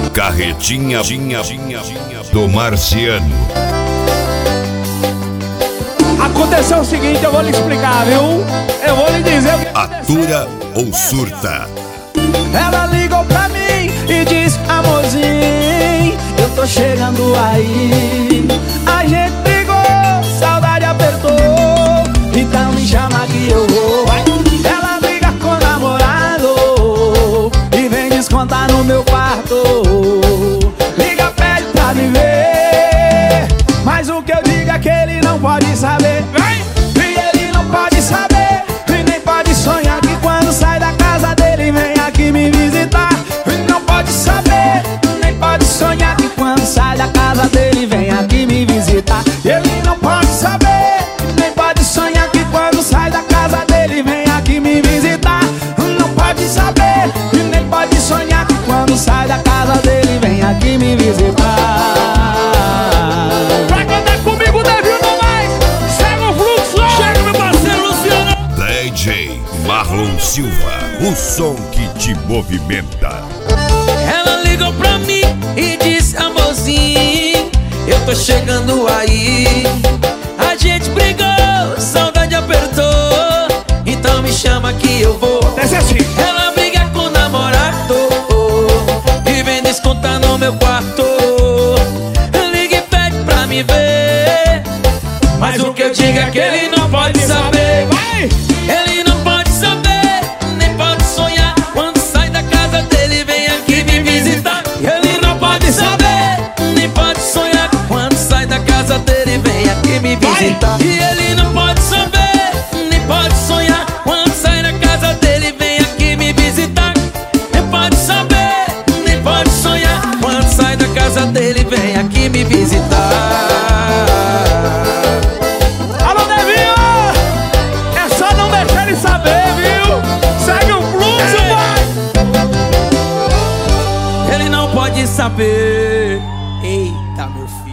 Carretinha do Marciano. Aconteceu o seguinte, eu vou lhe explicar, viu? Eu vou lhe dizer o que Atura ou surta? Ela ligou pra mim e disse: amorzinho, eu tô chegando aí. A gente brigou, saudade apertou, então me chama que eu vou. Ela briga com o namorado e vem descontar no meu quarto. Liga, pede pra me ver, mas o que eu digo é que ele não pode saber. E ele não pode saber, e nem pode sonhar que quando sai da casa dele vem aqui me visitar. E não pode saber, nem pode sonhar que quando sai da casa dele vem aqui me visitar. Ele não pode saber, nem pode sonhar que quando sai da casa dele vem aqui me visitar. Não pode saber, e nem pode sonhar que quando sai da casa dele vem aqui me visitar. Pra cantar comigo, Davi, não mais. Segue o fluxo, chega meu parceiro Luciano. DJ Marlon Silva, o som que te movimenta. Ela ligou pra mim e disse: amorzinho, eu tô chegando aí. A gente brigou, saudade apertou, então me chama que eu vou. Desce assim. Ela briga com o namorado e vem descontar no meu quarto. Liga e pede pra me ver, mas o que eu digo é que ele não pode saber. Ele não pode saber, nem pode sonhar quando sai da casa dele vem aqui me visitar. Ele não pode saber, nem pode sonhar quando sai da casa dele vem aqui me visitar. E ele não pode saber, nem pode sonhar quando sai da casa dele vem aqui me visitar. Nem pode saber, nem pode sonhar quando sai da casa dele vem aqui me visitar. Alô, Devinho! É só não deixar ele saber, viu? Segue o fluxo, vai! Ele não pode saber. Eita, meu filho.